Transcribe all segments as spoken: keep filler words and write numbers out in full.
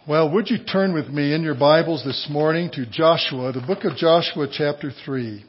Well, would you turn with me in your Bibles this morning to Joshua, the book of Joshua, chapter three.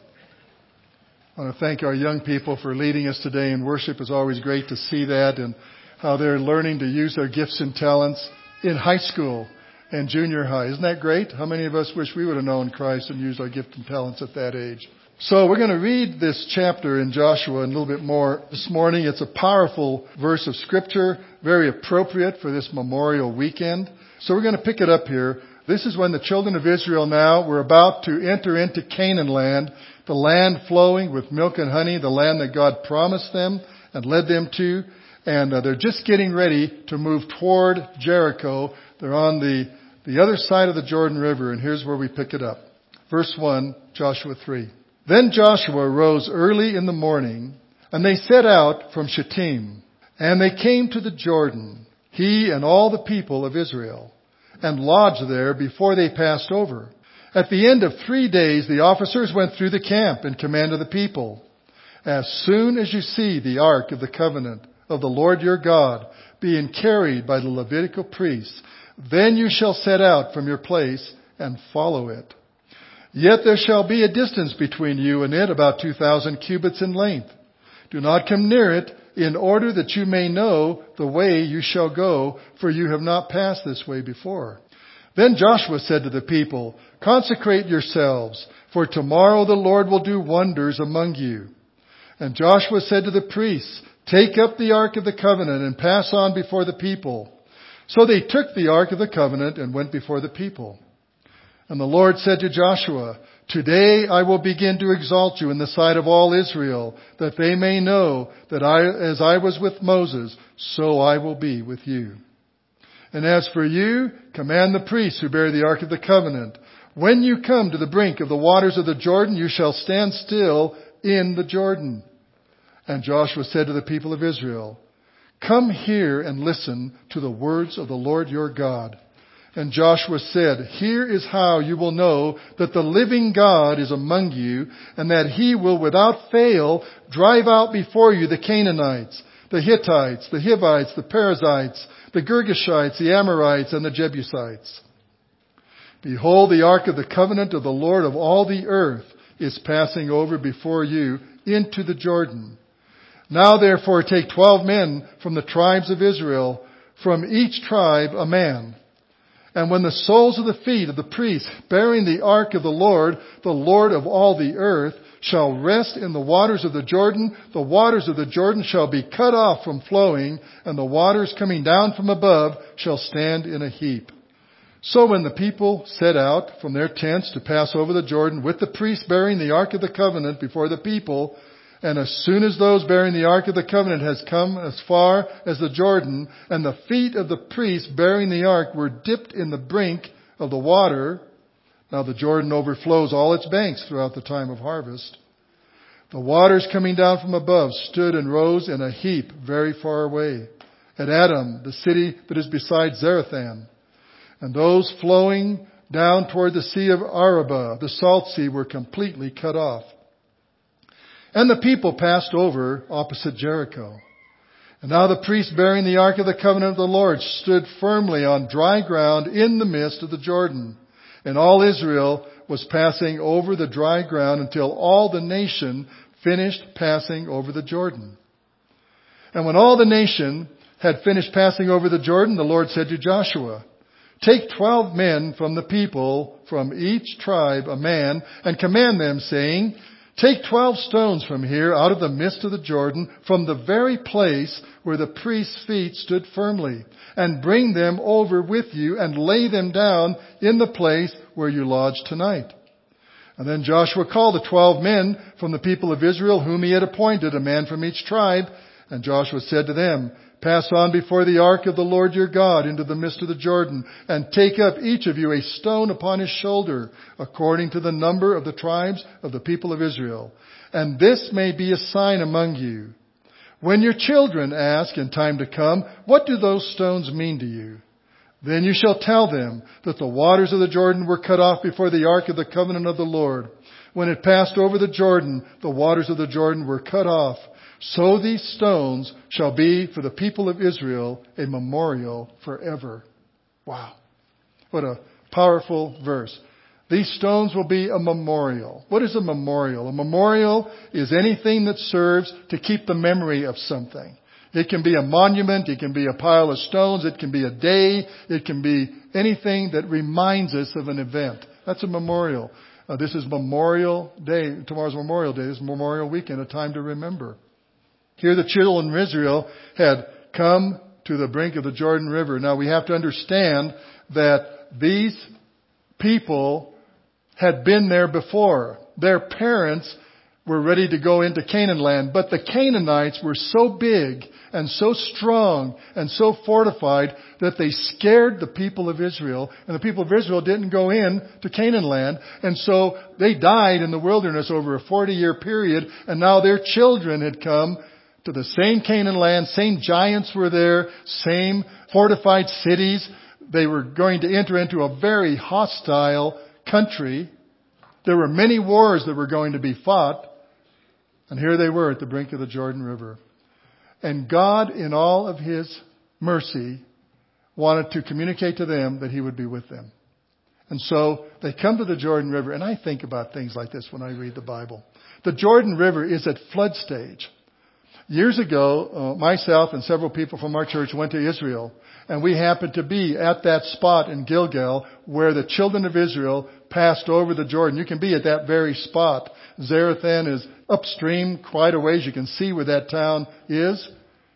I want to thank our young people for leading us today in worship. It's always great to see that and how they're learning to use their gifts and talents in high school and junior high. Isn't that great? How many of us wish we would have known Christ and used our gifts and talents at that age? So we're going to read this chapter in Joshua a little bit more this morning. It's a powerful verse of Scripture, very appropriate for this Memorial Weekend. So we're going to pick it up here. This is when the children of Israel now were about to enter into Canaan land, the land flowing with milk and honey, the land that God promised them and led them to. And uh, they're just getting ready to move toward Jericho. They're on the, the other side of the Jordan River, and here's where we pick it up. Verse one, Joshua three. Then Joshua rose early in the morning, and they set out from Shittim, and they came to the Jordan, he and all the people of Israel, and lodged there before they passed over. At the end of three days, the officers went through the camp in command of the people. As soon as you see the ark of the covenant of the Lord your God being carried by the Levitical priests, then you shall set out from your place and follow it. Yet there shall be a distance between you and it, about two thousand cubits in length. Do not come near it, in order that you may know the way you shall go, for you have not passed this way before. Then Joshua said to the people, consecrate yourselves, for tomorrow the Lord will do wonders among you. And Joshua said to the priests, take up the ark of the covenant and pass on before the people. So they took the ark of the covenant and went before the people. And the Lord said to Joshua, today I will begin to exalt you in the sight of all Israel, that they may know that I, as I was with Moses, so I will be with you. And as for you, command the priests who bear the ark of the covenant, when you come to the brink of the waters of the Jordan, you shall stand still in the Jordan. And Joshua said to the people of Israel, come here and listen to the words of the Lord your God. And Joshua said, here is how you will know that the living God is among you, and that he will without fail drive out before you the Canaanites, the Hittites, the Hivites, the Perizzites, the Girgashites, the Amorites, and the Jebusites. Behold, the ark of the covenant of the Lord of all the earth is passing over before you into the Jordan. Now therefore take twelve men from the tribes of Israel, from each tribe a man. And when the soles of the feet of the priests bearing the ark of the Lord, the Lord of all the earth, shall rest in the waters of the Jordan, the waters of the Jordan shall be cut off from flowing, and the waters coming down from above shall stand in a heap. So when the people set out from their tents to pass over the Jordan with the priests bearing the ark of the covenant before the people, and as soon as those bearing the ark of the covenant has come as far as the Jordan, and the feet of the priests bearing the ark were dipped in the brink of the water, now the Jordan overflows all its banks throughout the time of harvest, the waters coming down from above stood and rose in a heap very far away, at Adam, the city that is beside Zarethan. And those flowing down toward the sea of Arabah, the salt sea, were completely cut off. And the people passed over opposite Jericho. And now the priests bearing the ark of the covenant of the Lord stood firmly on dry ground in the midst of the Jordan. And all Israel was passing over the dry ground until all the nation finished passing over the Jordan. And when all the nation had finished passing over the Jordan, the Lord said to Joshua, take twelve men from the people, from each tribe a man, and command them, saying, take twelve stones from here out of the midst of the Jordan, from the very place where the priest's feet stood firmly, and bring them over with you and lay them down in the place where you lodge tonight. And then Joshua called the twelve men from the people of Israel whom he had appointed, a man from each tribe. And Joshua said to them, pass on before the ark of the Lord your God into the midst of the Jordan, and take up each of you a stone upon his shoulder, according to the number of the tribes of the people of Israel. And this may be a sign among you. When your children ask in time to come, what do those stones mean to you? Then you shall tell them that the waters of the Jordan were cut off before the ark of the covenant of the Lord. When it passed over the Jordan, the waters of the Jordan were cut off. So these stones shall be for the people of Israel a memorial forever. Wow. What a powerful verse. These stones will be a memorial. What is a memorial? A memorial is anything that serves to keep the memory of something. It can be a monument. It can be a pile of stones. It can be a day. It can be anything that reminds us of an event. That's a memorial. Uh, this is Memorial Day. Tomorrow's Memorial Day. This is Memorial Weekend, a time to remember. Here the children of Israel had come to the brink of the Jordan River. Now we have to understand that these people had been there before. Their parents were ready to go into Canaan land, but the Canaanites were so big and so strong and so fortified that they scared the people of Israel, and the people of Israel didn't go in to Canaan land, and so they died in the wilderness over a forty-year period, and now their children had come to the same Canaan land, same giants were there, same fortified cities. They were going to enter into a very hostile country. There were many wars that were going to be fought. And here they were at the brink of the Jordan River. And God, in all of His mercy, wanted to communicate to them that He would be with them. And so they come to the Jordan River. And I think about things like this when I read the Bible. The Jordan River is at flood stage. Years ago, uh, myself and several people from our church went to Israel. And we happened to be at that spot in Gilgal where the children of Israel passed over the Jordan. You can be at that very spot. Zarethan is upstream quite a ways. You can see where that town is.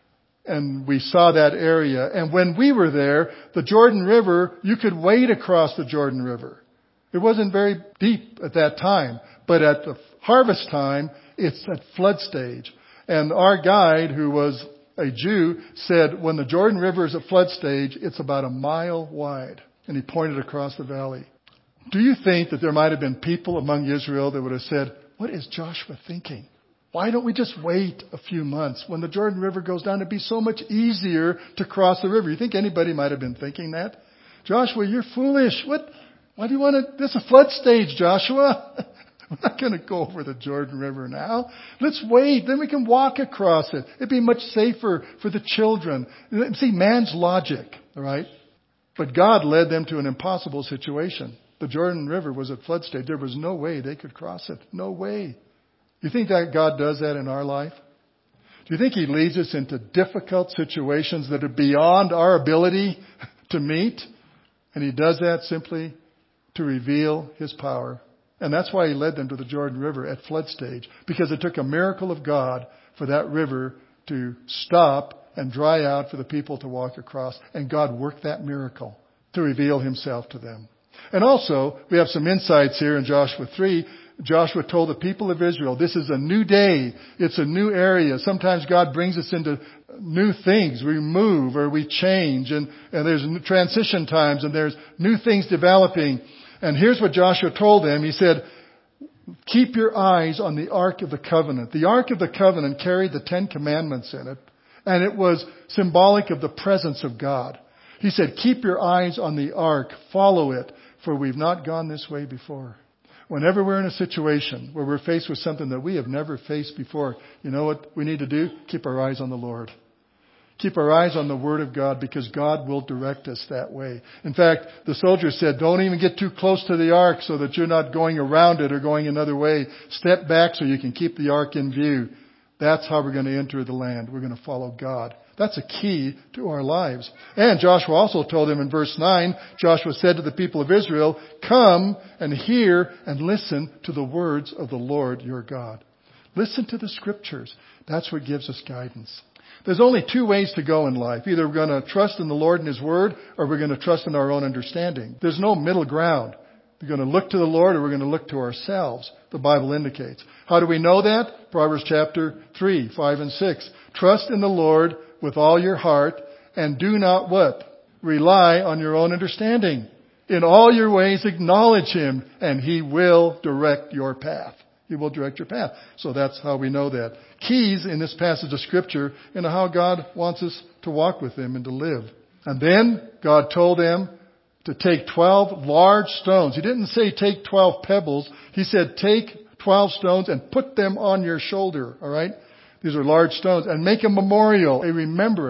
And we saw that area. And when we were there, the Jordan River, you could wade across the Jordan River. It wasn't very deep at that time. But at the harvest time, it's at flood stage. And our guide, who was a Jew, said when the Jordan River is at flood stage, it's about a mile wide. And he pointed across the valley. Do you think that there might have been people among Israel that would have said, what is Joshua thinking? Why don't we just wait a few months? When the Jordan River goes down, it'd be so much easier to cross the river. You think anybody might have been thinking that? Joshua, you're foolish. What? Why do you want to? This is a flood stage, Joshua. We're not going to go over the Jordan River now. Let's wait. Then we can walk across it. It'd be much safer for the children. See, man's logic, all right? But God led them to an impossible situation. The Jordan River was at flood stage. There was no way they could cross it. No way. You think that God does that in our life? Do you think He leads us into difficult situations that are beyond our ability to meet? And He does that simply to reveal His power. And that's why He led them to the Jordan River at flood stage. Because it took a miracle of God for that river to stop and dry out for the people to walk across. And God worked that miracle to reveal Himself to them. And also, we have some insights here in Joshua three. Joshua told the people of Israel, this is a new day. It's a new area. Sometimes God brings us into new things. We move or we change. And, and there's transition times and there's new things developing. And here's what Joshua told them. He said, keep your eyes on the Ark of the Covenant. The Ark of the Covenant carried the Ten Commandments in it. And it was symbolic of the presence of God. He said, keep your eyes on the Ark. Follow it. For we've not gone this way before. Whenever we're in a situation where we're faced with something that we have never faced before, you know what we need to do? Keep our eyes on the Lord. Keep our eyes on the Word of God because God will direct us that way. In fact, the soldiers said, don't even get too close to the ark so that you're not going around it or going another way. Step back so you can keep the ark in view. That's how we're going to enter the land. We're going to follow God. That's a key to our lives. And Joshua also told them in verse nine, Joshua said to the people of Israel, come and hear and listen to the words of the Lord your God. Listen to the Scriptures. That's what gives us guidance. There's only two ways to go in life. Either we're going to trust in the Lord and His Word, or we're going to trust in our own understanding. There's no middle ground. We're going to look to the Lord or we're going to look to ourselves, the Bible indicates. How do we know that? Proverbs chapter three, five and six. Trust in the Lord with all your heart and do not what? Rely on your own understanding. In all your ways acknowledge Him and He will direct your path. He will direct your path. So that's how we know that. Keys in this passage of Scripture into how God wants us to walk with Him and to live. And then God told them to take twelve large stones. He didn't say take twelve pebbles. He said take twelve stones and put them on your shoulder. All right? These are large stones. And make a memorial, a remembrance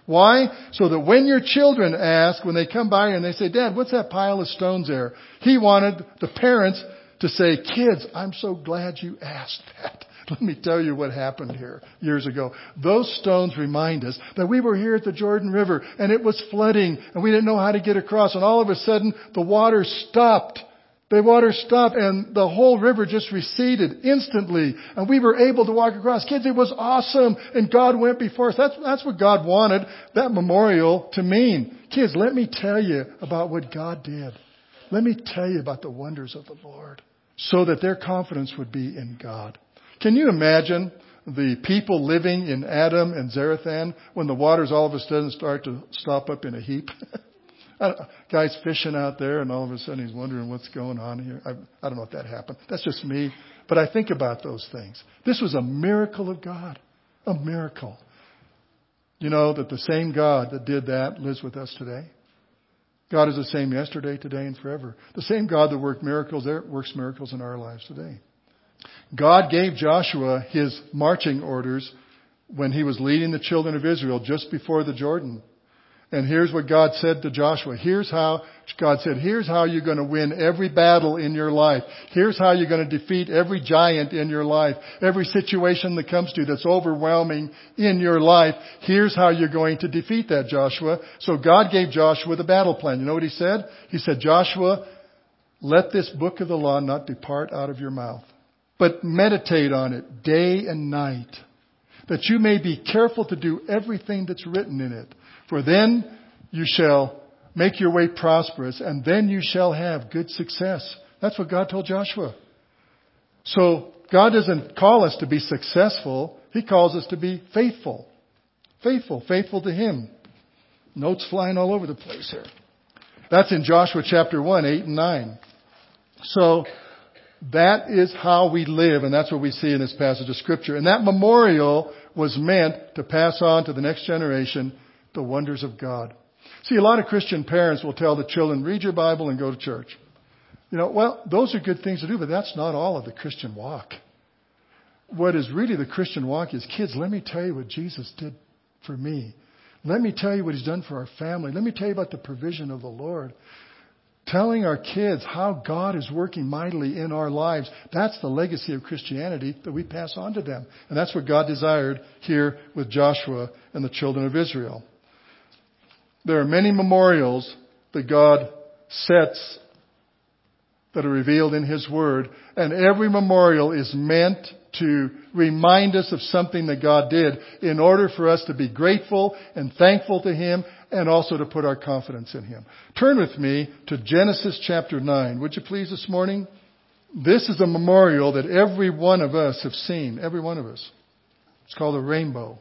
Why? So that when your children ask, when they come by and they say, Dad, what's that pile of stones there? He wanted the parents to say, kids, I'm so glad you asked that. Let me tell you what happened here years ago. Those stones remind us that we were here at the Jordan River and it was flooding and we didn't know how to get across. And all of a sudden the water stopped. The water stopped and the whole river just receded instantly. And we were able to walk across. Kids, it was awesome. And God went before us. That's, that's what God wanted that memorial to mean. Kids, let me tell you about what God did. Let me tell you about the wonders of the Lord so that their confidence would be in God. Can you imagine the people living in Adam and Zarethan when the waters all of a sudden start to stop up in a heap? Guy's fishing out there and all of a sudden he's wondering what's going on here. I, I don't know if that happened. That's just me. But I think about those things. This was a miracle of God. A miracle. You know that the same God that did that lives with us today. God is the same yesterday, today, and forever. The same God that worked miracles there works miracles in our lives today. God gave Joshua his marching orders when he was leading the children of Israel just before the Jordan. And here's what God said to Joshua. Here's how, God said, here's how you're going to win every battle in your life. Here's how you're going to defeat every giant in your life. Every situation that comes to you that's overwhelming in your life. Here's how you're going to defeat that, Joshua. So God gave Joshua the battle plan. You know what he said? He said, Joshua, let this book of the law not depart out of your mouth, but meditate on it day and night, that you may be careful to do everything that's written in it. For then you shall make your way prosperous, and then you shall have good success. That's what God told Joshua. So God doesn't call us to be successful. He calls us to be faithful. Faithful. Faithful to Him. Notes flying all over the place here. That's in Joshua chapter one, eight and nine. So that is how we live, and that's what we see in this passage of Scripture. And that memorial was meant to pass on to the next generation the wonders of God. See, a lot of Christian parents will tell the children, read your Bible and go to church. You know, well, those are good things to do, but that's not all of the Christian walk. What is really the Christian walk is, kids, let me tell you what Jesus did for me. Let me tell you what He's done for our family. Let me tell you about the provision of the Lord. Telling our kids how God is working mightily in our lives. That's the legacy of Christianity that we pass on to them. And that's what God desired here with Joshua and the children of Israel. There are many memorials that God sets that are revealed in His Word. And every memorial is meant to remind us of something that God did in order for us to be grateful and thankful to Him and also to put our confidence in Him. Turn with me to Genesis chapter nine. Would you please this morning? This is a memorial that every one of us have seen. Every one of us. It's called the rainbow.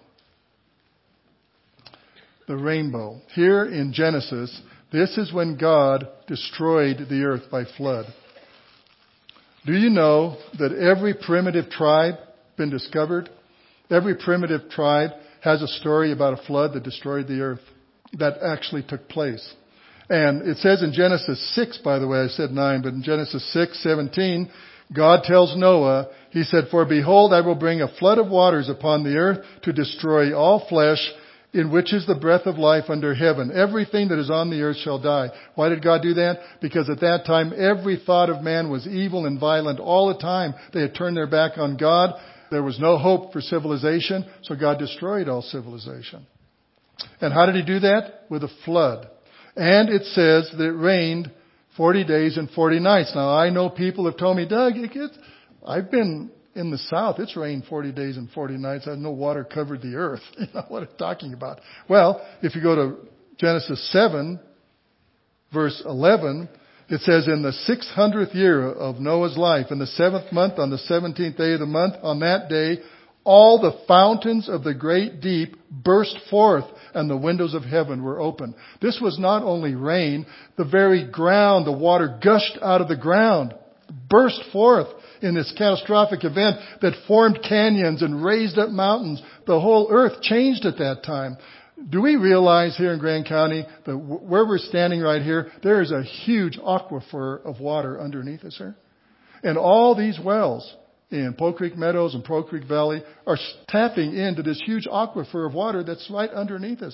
The rainbow. Here in Genesis, this is when God destroyed the earth by flood. Do you know that every primitive tribe been discovered? Every primitive tribe has a story about a flood that destroyed the earth. That actually took place. And it says in Genesis six, by the way, I said nine, but in Genesis six seventeen, God tells Noah, He said, for behold, I will bring a flood of waters upon the earth to destroy all flesh, in which is the breath of life under heaven. Everything that is on the earth shall die. Why did God do that? Because at that time, every thought of man was evil and violent all the time. They had turned their back on God. There was no hope for civilization, so God destroyed all civilization. And how did He do that? With a flood. And it says that it rained forty days and forty nights. Now, I know people have told me, Doug, it gets, I've been in the South. It's rained forty days and forty nights. I know water covered the earth. You know what I'm talking about. Well, if you go to Genesis seven, verse eleven, it says, in the six hundredth year of Noah's life, in the seventh month, on the seventeenth day of the month, on that day, all the fountains of the great deep burst forth, and the windows of heaven were open. This was not only rain, the very ground, the water gushed out of the ground, burst forth in this catastrophic event that formed canyons and raised up mountains. The whole earth changed at that time. Do we realize here in Grand County that where we're standing right here, there is a huge aquifer of water underneath us here? And all these wells in Poe Creek Meadows and Poe Creek Valley are tapping into this huge aquifer of water that's right underneath us here.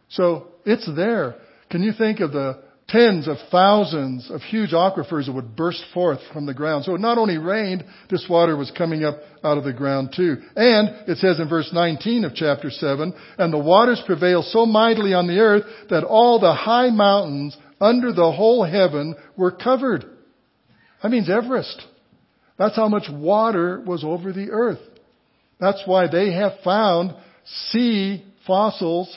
So it's there. Can you think of the tens of thousands of huge aquifers that would burst forth from the ground? So it not only rained, this water was coming up out of the ground too. And it says in verse nineteen of chapter seven, and the waters prevail so mightily on the earth that all the high mountains under the whole heaven were covered. That means Everest. That's how much water was over the earth. That's why they have found sea fossils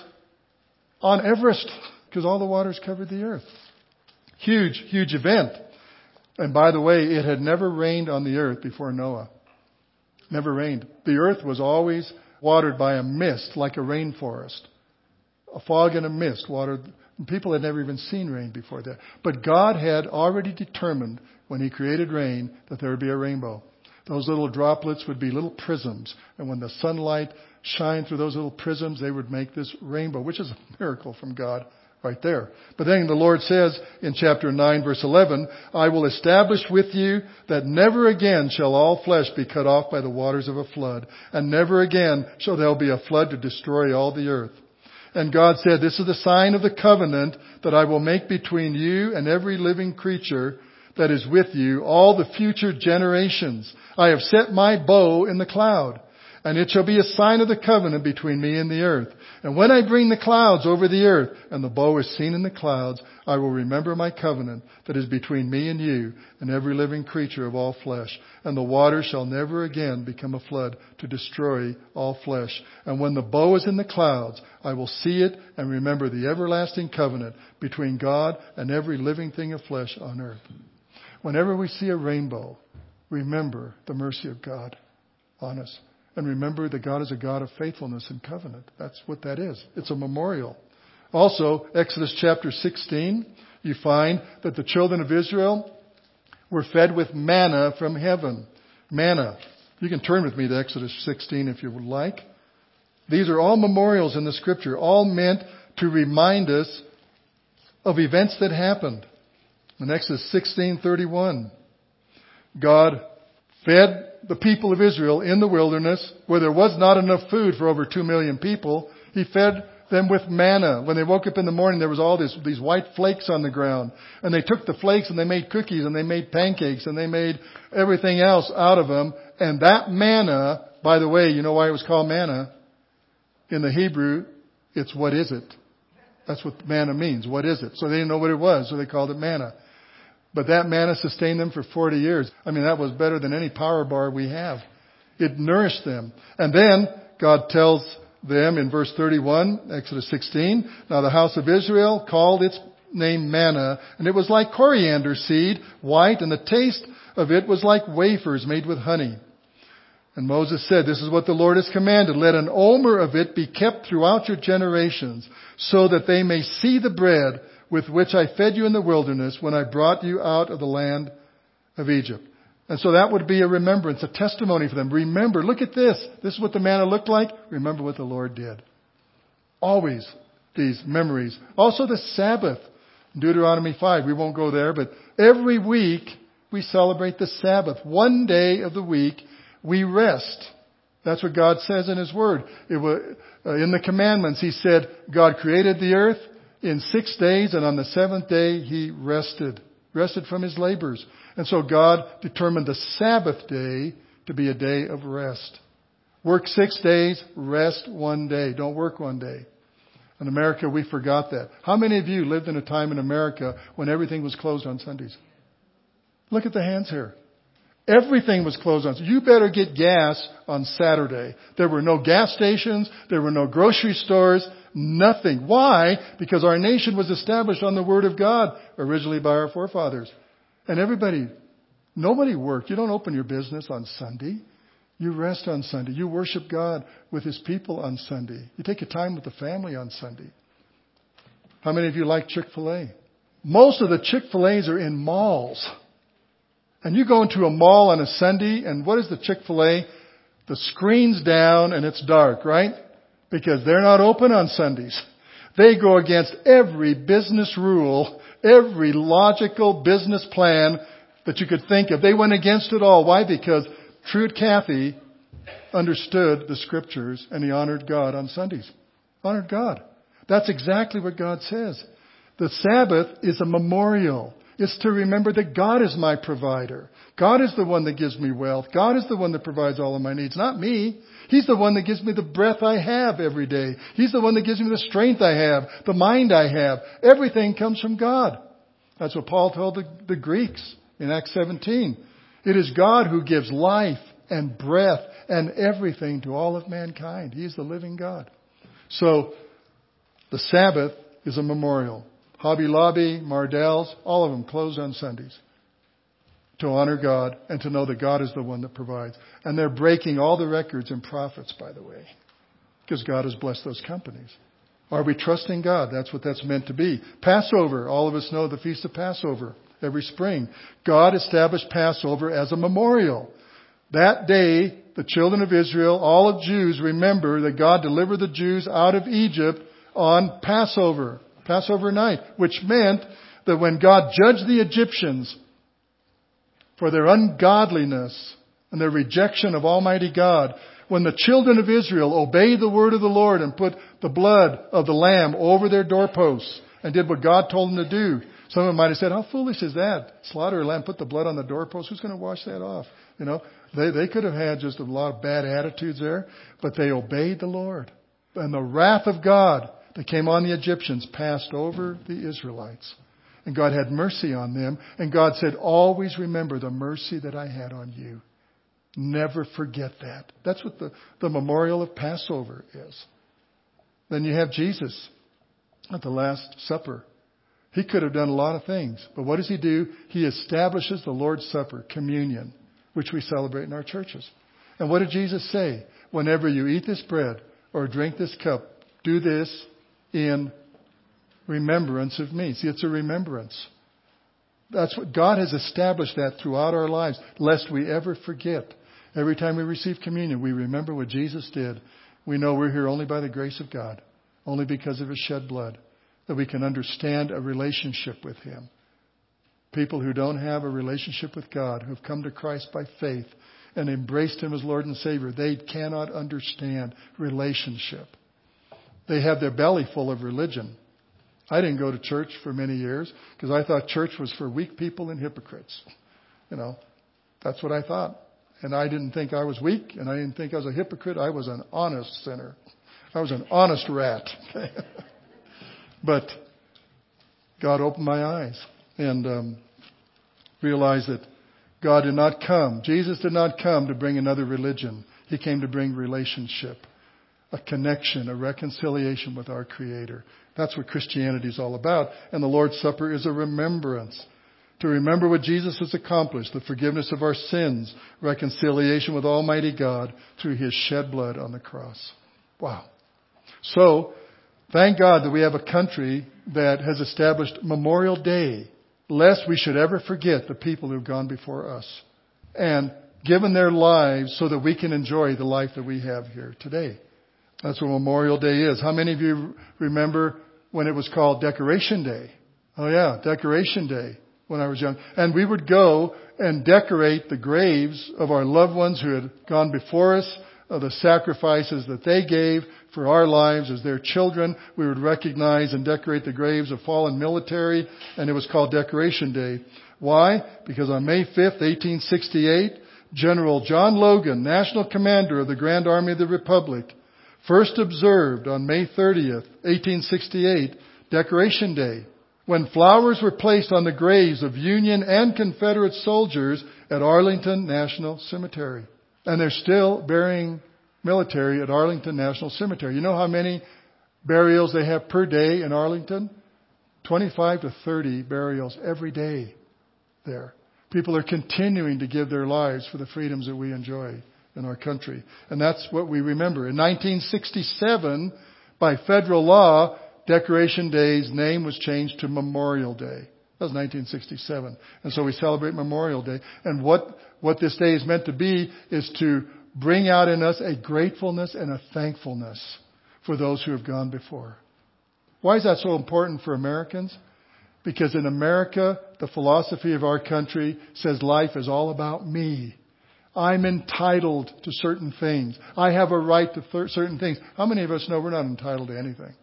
on Everest, because all the waters covered the earth. Huge, huge event. And by the way, it had never rained on the earth before Noah. Never rained. The earth was always watered by a mist, like a rainforest. A fog and a mist watered. People had never even seen rain before that. But God had already determined when He created rain that there would be a rainbow. Those little droplets would be little prisms. And when the sunlight shined through those little prisms, they would make this rainbow, which is a miracle from God right there. But then the Lord says in chapter nine, verse eleven, I will establish with you that never again shall all flesh be cut off by the waters of a flood. And never again shall there be a flood to destroy all the earth. And God said, this is the sign of the covenant that I will make between you and every living creature that is with you, all the future generations. I have set my bow in the cloud, and it shall be a sign of the covenant between me and the earth. And when I bring the clouds over the earth, and the bow is seen in the clouds, I will remember my covenant that is between me and you and every living creature of all flesh. And the water shall never again become a flood to destroy all flesh. And when the bow is in the clouds, I will see it and remember the everlasting covenant between God and every living thing of flesh on earth. Whenever we see a rainbow, remember the mercy of God on us. And remember that God is a God of faithfulness and covenant. That's what that is. It's a memorial. Also, Exodus chapter sixteen, you find that the children of Israel were fed with manna from heaven. Manna. You can turn with me to Exodus sixteen if you would like. These are all memorials in the Scripture, all meant to remind us of events that happened. In Exodus sixteen thirty-one, God fed the people of Israel in the wilderness where there was not enough food for over two million people. He fed them with manna. When they woke up in the morning, there was all this, these white flakes on the ground. And they took the flakes and they made cookies and they made pancakes and they made everything else out of them. And that manna, by the way, you know why it was called manna? In the Hebrew, it's what is it? That's what manna means. What is it? So they didn't know what it was, so they called it manna. But that manna sustained them for forty years. I mean, that was better than any power bar we have. It nourished them. And then God tells them in verse thirty-one, Exodus sixteen, now the house of Israel called its name manna, and it was like coriander seed, white, and the taste of it was like wafers made with honey. And Moses said, this is what the Lord has commanded. Let an omer of it be kept throughout your generations, so that they may see the bread with which I fed you in the wilderness when I brought you out of the land of Egypt. And so that would be a remembrance, a testimony for them. Remember, look at this. This is what the manna looked like. Remember what the Lord did. Always these memories. Also the Sabbath. Deuteronomy five. We won't go there, but every week we celebrate the Sabbath. One day of the week we rest. That's what God says in His Word. It was, uh, in the commandments He said God created the earth in six days, and on the seventh day He rested. Rested from His labors. And so God determined the Sabbath day to be a day of rest. Work six days, rest one day. Don't work one day. In America, we forgot that. How many of you lived in a time in America when everything was closed on Sundays? Look at the hands here. Everything was closed on. You better get gas on Saturday. There were no gas stations. There were no grocery stores. Nothing. Why? Because our nation was established on the Word of God, originally by our forefathers. And everybody, nobody worked. You don't open your business on Sunday. You rest on Sunday. You worship God with His people on Sunday. You take your time with the family on Sunday. How many of you like Chick-fil-A? Most of the Chick-fil-A's are in malls. And you go into a mall on a Sunday, and what is the Chick-fil-A? The screen's down and it's dark, right? Because they're not open on Sundays. They go against every business rule, every logical business plan that you could think of. They went against it all. Why? Because Truett Cathy understood the Scriptures and he honored God on Sundays. Honored God. That's exactly what God says. The Sabbath is a memorial. It's to remember that God is my provider. God is the one that gives me wealth. God is the one that provides all of my needs, not me. He's the one that gives me the breath I have every day. He's the one that gives me the strength I have, the mind I have. Everything comes from God. That's what Paul told the, the Greeks in Acts seventeen. It is God who gives life and breath and everything to all of mankind. He is the living God. So, the Sabbath is a memorial. Hobby Lobby, Mardel's, all of them close on Sundays to honor God and to know that God is the one that provides. And they're breaking all the records and profits, by the way, because God has blessed those companies. Are we trusting God? That's what that's meant to be. Passover, all of us know the Feast of Passover every spring. God established Passover as a memorial. That day, the children of Israel, all of Jews, remember that God delivered the Jews out of Egypt on Passover. Passover night, which meant that when God judged the Egyptians for their ungodliness and their rejection of Almighty God, when the children of Israel obeyed the word of the Lord and put the blood of the lamb over their doorposts and did what God told them to do, some of them might have said, how foolish is that? Slaughter a lamb, put the blood on the doorpost. Who's going to wash that off? You know, they, they could have had just a lot of bad attitudes there, but they obeyed the Lord. And the wrath of God that came on the Egyptians passed over the Israelites. And God had mercy on them. And God said, always remember the mercy that I had on you. Never forget that. That's what the, the memorial of Passover is. Then you have Jesus at the Last Supper. He could have done a lot of things. But what does He do? He establishes the Lord's Supper, communion, which we celebrate in our churches. And what did Jesus say? Whenever you eat this bread or drink this cup, do this in remembrance of me. See, it's a remembrance. That's what God has established that throughout our lives, lest we ever forget. Every time we receive communion, we remember what Jesus did. We know we're here only by the grace of God, only because of His shed blood, that we can understand a relationship with Him. People who don't have a relationship with God, who have come to Christ by faith and embraced Him as Lord and Savior, they cannot understand relationship. They have their belly full of religion. I didn't go to church for many years because I thought church was for weak people and hypocrites. You know, that's what I thought. And I didn't think I was weak, and I didn't think I was a hypocrite. I was an honest sinner. I was an honest rat. But God opened my eyes and um, realized that God did not come. Jesus did not come to bring another religion. He came to bring relationship, a connection, a reconciliation with our Creator. That's what Christianity is all about. And the Lord's Supper is a remembrance. To remember what Jesus has accomplished, the forgiveness of our sins, reconciliation with Almighty God through His shed blood on the cross. Wow. So, thank God that we have a country that has established Memorial Day, lest we should ever forget the people who have gone before us and given their lives so that we can enjoy the life that we have here today. That's what Memorial Day is. How many of you remember when it was called Decoration Day? Oh yeah, Decoration Day when I was young. And we would go and decorate the graves of our loved ones who had gone before us, of the sacrifices that they gave for our lives as their children. We would recognize and decorate the graves of fallen military, and it was called Decoration Day. Why? Because on May fifth, eighteen sixty-eight, General John Logan, National Commander of the Grand Army of the Republic, first observed on May thirtieth, eighteen sixty-eight, Decoration Day, when flowers were placed on the graves of Union and Confederate soldiers at Arlington National Cemetery. And they're still burying military at Arlington National Cemetery. You know how many burials they have per day in Arlington? twenty-five to thirty burials every day there. People are continuing to give their lives for the freedoms that we enjoy in our country. And that's what we remember. In nineteen sixty-seven, by federal law, Decoration Day's name was changed to Memorial Day. That was nineteen sixty-seven. And so we celebrate Memorial Day. And what, what this day is meant to be is to bring out in us a gratefulness and a thankfulness for those who have gone before. Why is that so important for Americans? Because in America, the philosophy of our country says life is all about me. I'm entitled to certain things. I have a right to th- certain things. How many of us know we're not entitled to anything?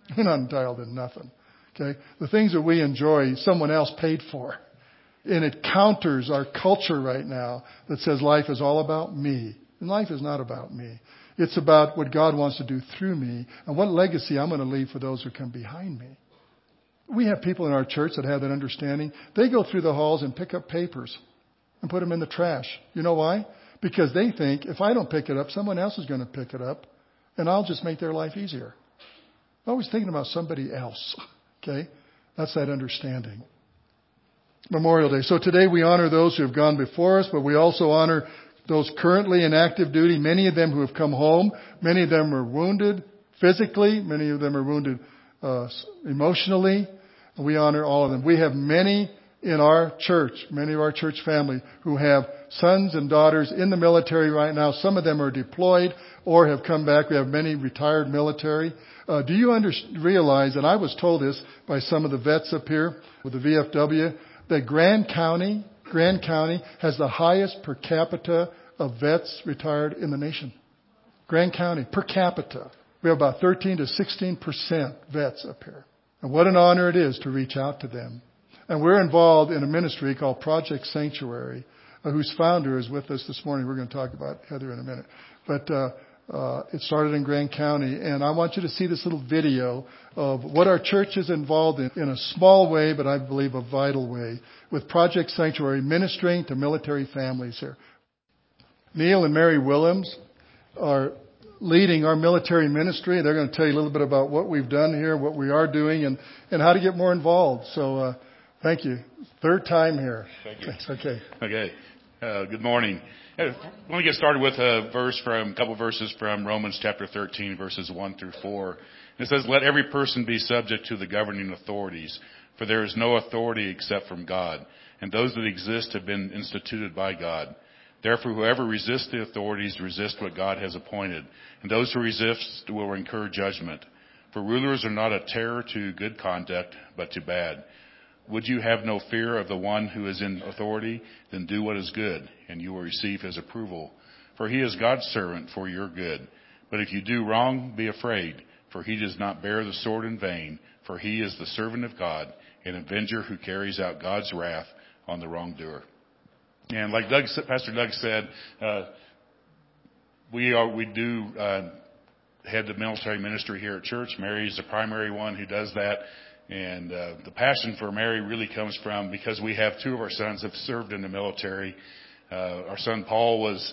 We're not entitled to nothing. Okay? The things that we enjoy, someone else paid for. And it counters our culture right now that says life is all about me. And life is not about me. It's about what God wants to do through me and what legacy I'm going to leave for those who come behind me. We have people in our church that have that understanding. They go through the halls and pick up papers and put them in the trash. You know why? Because they think if I don't pick it up, someone else is going to pick it up and I'll just make their life easier. Always thinking about somebody else. Okay? That's that understanding. Memorial Day. So today we honor those who have gone before us, but we also honor those currently in active duty, many of them who have come home. Many of them are wounded physically. Many of them are wounded uh, emotionally. We honor all of them. We have many in our church, many of our church family, who have sons and daughters in the military right now. Some of them are deployed or have come back. We have many retired military. Uh, do you under- realize, and I was told this by some of the vets up here with the V F W, that Grand County, Grand County has the highest per capita of vets retired in the nation. Grand County, per capita. We have about thirteen to sixteen percent vets up here. And what an honor it is to reach out to them. And we're involved in a ministry called Project Sanctuary, uh, whose founder is with us this morning. We're going to talk about Heather in a minute. But uh, uh, it started in Grand County. And I want you to see this little video of what our church is involved in, in a small way, but I believe a vital way, with Project Sanctuary ministering to military families here. Neil and Mary Willems are leading our military ministry. They're going to tell you a little bit about what we've done here, what we are doing, and, and how to get more involved. So uh, thank you. Third time here. Thank you. Thanks. Okay. Okay. Uh, good morning. I want to get started with a verse from, a couple of verses from Romans chapter thirteen, verses one through four. It says, "Let every person be subject to the governing authorities, for there is no authority except from God, and those that exist have been instituted by God. Therefore, whoever resists the authorities resists what God has appointed, and those who resist will incur judgment. For rulers are not a terror to good conduct, but to bad. Would you have no fear of the one who is in authority? Then do what is good, and you will receive his approval. For he is God's servant for your good. But if you do wrong, be afraid, for he does not bear the sword in vain, for he is the servant of God, an avenger who carries out God's wrath on the wrongdoer." And like Doug, Pastor Doug said, uh, we are, we do, uh, head the military ministry here at church. Mary is the primary one who does that. And, uh, the passion for Mary really comes from because we have two of our sons have served in the military. Uh, our son Paul was,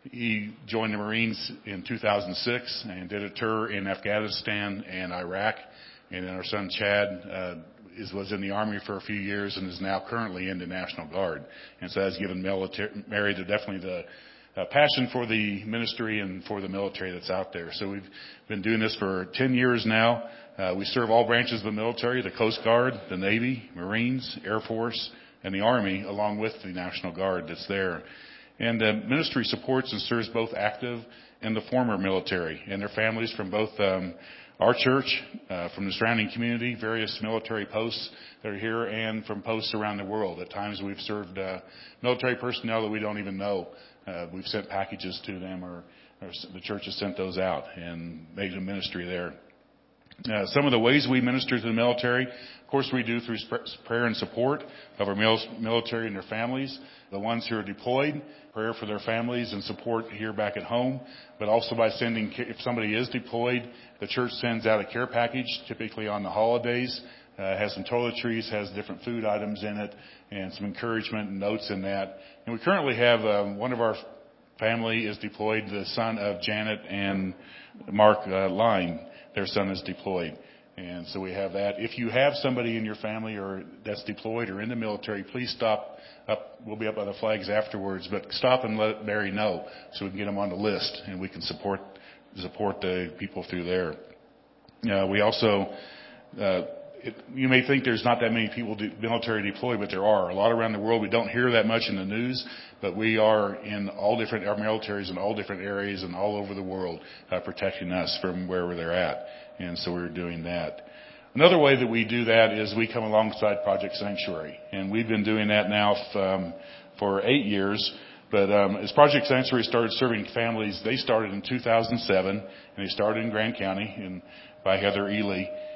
he joined the Marines in two thousand six and did a tour in Afghanistan and Iraq. And then our son Chad, uh, Is, was in the Army for a few years and is now currently in the National Guard. And so that's given military, Mary the, definitely the uh, passion for the ministry and for the military that's out there. So we've been doing this for ten years now. Uh, we serve all branches of the military, the Coast Guard, the Navy, Marines, Air Force, and the Army, along with the National Guard that's there. And the ministry supports and serves both active and the former military and their families from both um, our church, uh, from the surrounding community, various military posts that are here, and from posts around the world. At times we've served uh, military personnel that we don't even know. Uh, we've sent packages to them, or, or the church has sent those out and made a ministry there. Uh, some of the ways we minister to the military, of course, we do through prayer and support of our military and their families. The ones who are deployed, prayer for their families and support here back at home. But also by sending, if somebody is deployed, the church sends out a care package, typically on the holidays. Uh, has some toiletries, has different food items in it, and some encouragement and notes in that. And we currently have um, one of our family is deployed, the son of Janet and Mark uh, Line. Their son is deployed. And so we have that. If you have somebody in your family or that's deployed or in the military, please stop up. We'll be up by the flags afterwards, but stop and let Mary know so we can get them on the list and we can support support the people through there. Uh, we also, uh, it, you may think there's not that many people do, military deployed, but there are a lot around the world. We don't hear that much in the news, but we are in all different our militaries in all different areas and all over the world, uh, protecting us from wherever they're at. And so we're doing that. Another way that we do that is we come alongside Project Sanctuary, and we've been doing that now um, for eight years. But um, as Project Sanctuary started serving families, they started in two thousand seven, and they started in Grand County and by Heather Ely.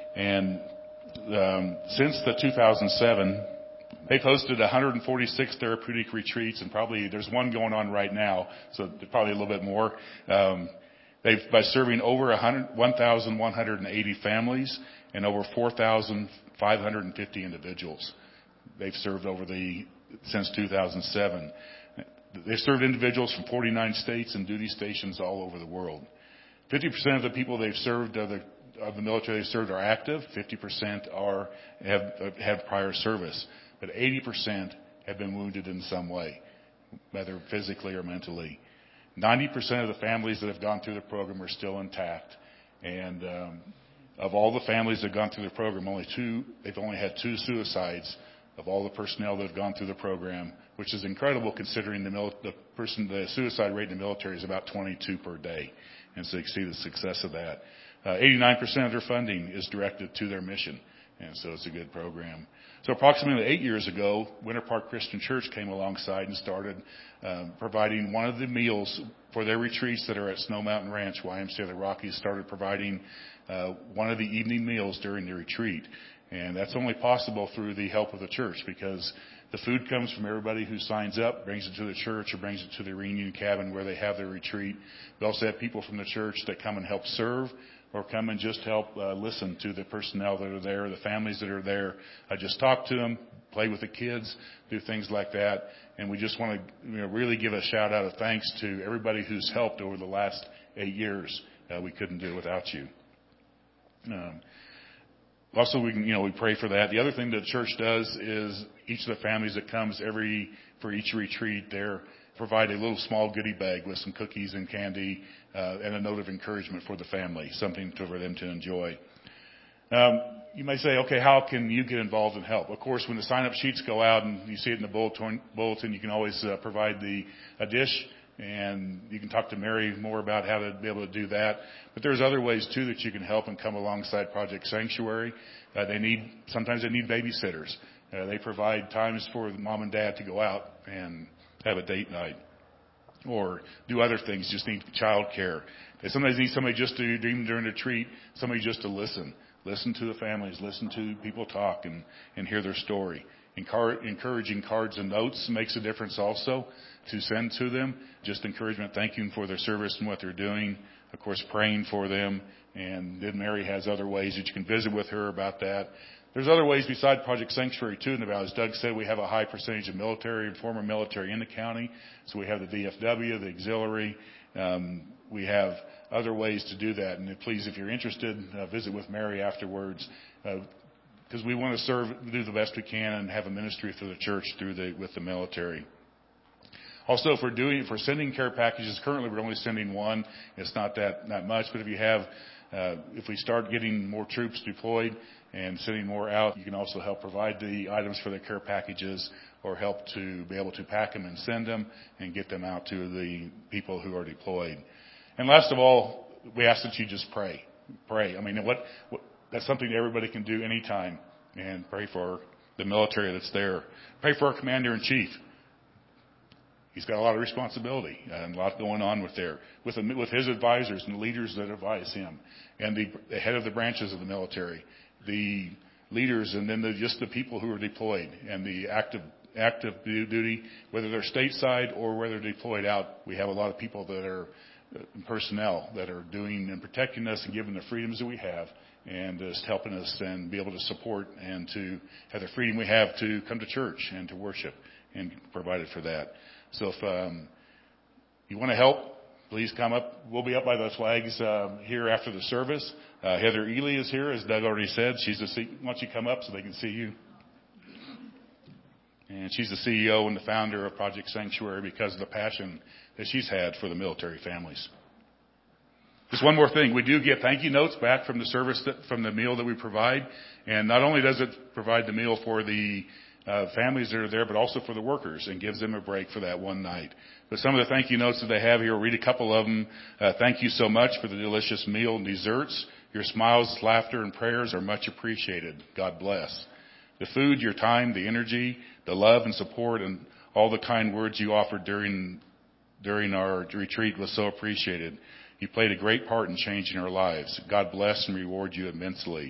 And um, since the two thousand seven, they've hosted one hundred forty-six therapeutic retreats, and probably there's one going on right now, so probably a little bit more. Um, they've by serving over one thousand one hundred eighty families and over four thousand five hundred fifty individuals. They've served over the since two thousand seven. They've served individuals from forty-nine states and duty stations all over the world. fifty percent of the people they've served of the, of the military they've served are active. fifty percent are have have prior service, but eighty percent have been wounded in some way, whether physically or mentally. ninety percent of the families that have gone through the program are still intact, and um, of all the families that have gone through the program, only two they've only had two suicides of all the personnel that have gone through the program, which is incredible considering the, mil- the person the suicide rate in the military is about twenty-two per day, and so you can see the success of that. Uh, eighty-nine percent of their funding is directed to their mission, and so it's a good program. So approximately eight years ago, Winter Park Christian Church came alongside and started um, providing one of the meals for their retreats that are at Snow Mountain Ranch. Y M C A of the Rockies started providing uh, one of the evening meals during the retreat. And that's only possible through the help of the church, because the food comes from everybody who signs up, brings it to the church, or brings it to the reunion cabin where they have their retreat. They also have people from the church that come and help serve, or come and just help uh, listen to the personnel that are there, the families that are there. I just talk to them, play with the kids, do things like that. And we just want to you know, really give a shout out of thanks to everybody who's helped over the last eight years. Uh, we couldn't do it without you. Um, Also, we can, you know, we pray for that. The other thing that the church does is each of the families that comes every, for each retreat, they provide a little small goodie bag with some cookies and candy, uh, and a note of encouragement for the family, something to, for them to enjoy. Um, you may say, okay, how can you get involved and help? Of course, when the sign-up sheets go out and you see it in the bulletin, bulletin you can always uh, provide the, a dish. And you can talk to Mary more about how to be able to do that. But there's other ways, too, that you can help and come alongside Project Sanctuary. Uh, they need, sometimes they need babysitters. Uh, they provide times for the mom and dad to go out and have a date night or do other things, just need child care. They sometimes need somebody just to, even during the retreat, somebody just to listen. Listen to the families, listen to people talk and, and hear their story. Encar- encouraging cards and notes makes a difference also to send to them. Just encouragement, thanking them for their service and what they're doing. Of course, praying for them. And then Mary has other ways that you can visit with her about that. There's other ways besides Project Sanctuary, too, in the valley. As Doug said, we have a high percentage of military and former military in the county. So we have the V F W, the auxiliary. Um, we have other ways to do that. And please, if you're interested, uh, visit with Mary afterwards. Uh, Because we want to serve, do the best we can, and have a ministry through the church through the with the military. Also, for doing for sending care packages, currently we're only sending one. It's not that that much, but if you have, uh, if we start getting more troops deployed and sending more out, you can also help provide the items for the care packages, or help to be able to pack them and send them and get them out to the people who are deployed. And last of all, we ask that you just pray, pray. I mean, what. what That's something everybody can do anytime, and pray for the military that's there. Pray for our commander-in-chief. He's got a lot of responsibility and a lot going on with there, with, the, with his advisors and the leaders that advise him, and the, the head of the branches of the military, the leaders, and then the, just the people who are deployed and the active active duty, whether they're stateside or whether they're deployed out. We have a lot of people that are personnel that are doing and protecting us and giving the freedoms that we have, and just helping us and be able to support and to have the freedom we have to come to church and to worship, and provided for that. So if um, you want to help, please come up. We'll be up by those flags uh, here after the service. Uh, Heather Ely is here, as Doug already said. She's the C- why don't you come up so they can see you? And she's the C E O and the founder of Project Sanctuary because of the passion that she's had for the military families. Just one more thing. We do get thank you notes back from the service, that, from the meal that we provide. And not only does it provide the meal for the uh, families that are there, but also for the workers, and gives them a break for that one night. But some of the thank you notes that they have here, I'll read a couple of them. Uh, thank you so much for the delicious meal and desserts. Your smiles, laughter, and prayers are much appreciated. God bless. The food, your time, the energy, the love and support, and all the kind words you offered during during our retreat was so appreciated. You played a great part in changing our lives. God bless and reward you immensely.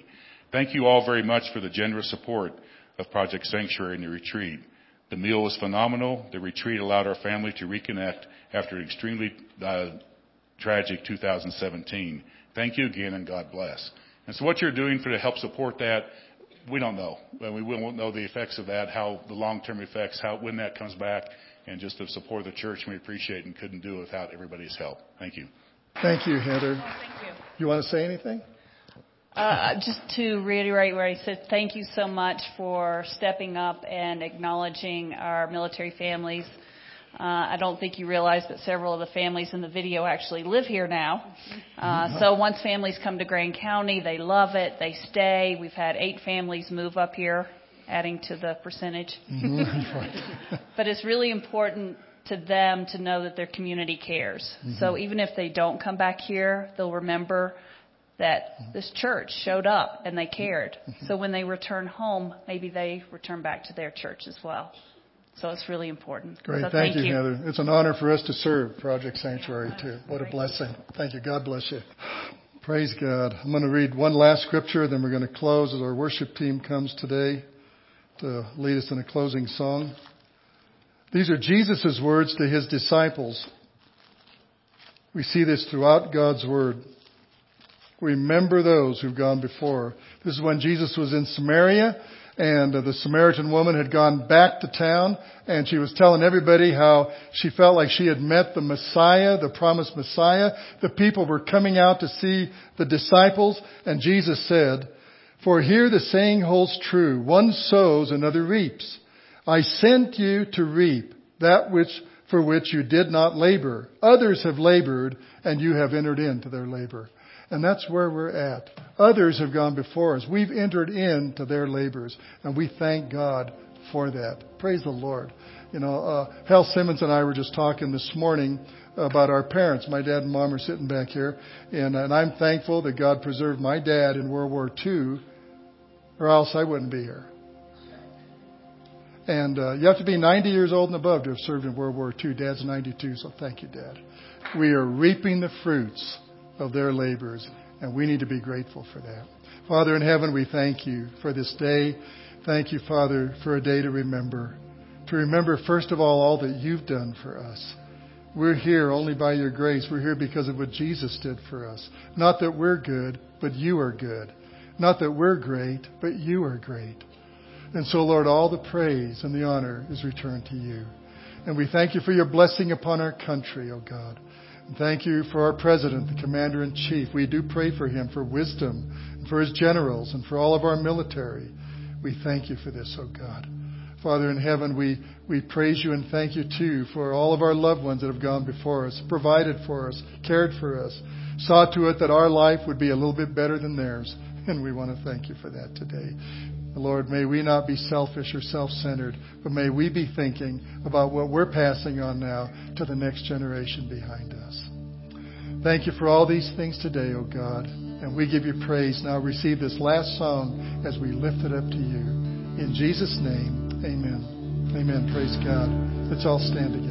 Thank you all very much for the generous support of Project Sanctuary and the retreat. The meal was phenomenal. The retreat allowed our family to reconnect after an extremely uh, tragic two thousand seventeen. Thank you again, and God bless. And so what you're doing for to help support that, we don't know. We won't know the effects of that, how the long-term effects, how when that comes back, and just to support the church, we appreciate it and couldn't do it without everybody's help. Thank you. Thank you, Heather. Thank you. You want to say anything? Uh, just to reiterate what I said, thank you so much for stepping up and acknowledging our military families. Uh, I don't think you realize that several of the families in the video actually live here now. Uh, so once families come to Grand County, they love it. They stay. We've had eight families move up here, adding to the percentage. Mm-hmm. But it's really important to them to know that their community cares. Mm-hmm. So even if they don't come back here, they'll remember that this church showed up and they cared. So when they return home, maybe they return back to their church as well. So it's really important. Great. So thank, thank you, you, Heather. It's an honor for us to serve Project Sanctuary, too. What a blessing. Thank you. God bless you. Praise God. I'm going to read one last scripture, then we're going to close as our worship team comes today to lead us in a closing song. These are Jesus' words to his disciples. We see this throughout God's Word. Remember those who've gone before. This is when Jesus was in Samaria, and uh, the Samaritan woman had gone back to town, and she was telling everybody how she felt like she had met the Messiah, the promised Messiah. The people were coming out to see the disciples, and Jesus said, "For here the saying holds true, one sows, another reaps. I sent you to reap that which for which you did not labor. Others have labored, and you have entered into their labor." And that's where we're at. Others have gone before us. We've entered into their labors, and we thank God for that. Praise the Lord. You know, uh, Hal Simmons and I were just talking this morning about our parents. My dad and mom are sitting back here, and, and I'm thankful that God preserved my dad in World War Two, or else I wouldn't be here. And uh, you have to be ninety years old and above to have served in World War Two. Dad's ninety-two, so thank you, Dad. We are reaping the fruits of their labors, and we need to be grateful for that. Father in heaven, we thank you for this day. Thank you, Father, for a day to remember. To remember, first of all, all that you've done for us. We're here only by your grace. We're here because of what Jesus did for us. Not that we're good, but you are good. Not that we're great, but you are great. And so, Lord, all the praise and the honor is returned to you. And we thank you for your blessing upon our country, O God. Thank you for our President, the Commander-in-Chief. We do pray for him for wisdom, and for his generals, and for all of our military. We thank you for this, oh God. Father in heaven, we, we praise you and thank you, too, for all of our loved ones that have gone before us, provided for us, cared for us, saw to it that our life would be a little bit better than theirs. And we want to thank you for that today. Lord, may we not be selfish or self-centered, but may we be thinking about what we're passing on now to the next generation behind us. Thank you for all these things today, O God, and we give you praise. Now receive this last song as we lift it up to you. In Jesus' name, amen. Amen. Praise God. Let's all stand together.